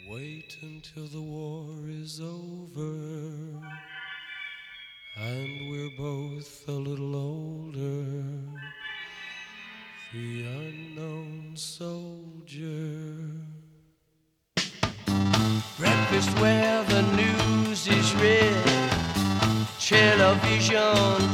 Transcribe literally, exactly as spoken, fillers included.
Wait until the war is over and we're both a little older. The unknown soldier. Breakfast where the news is read, television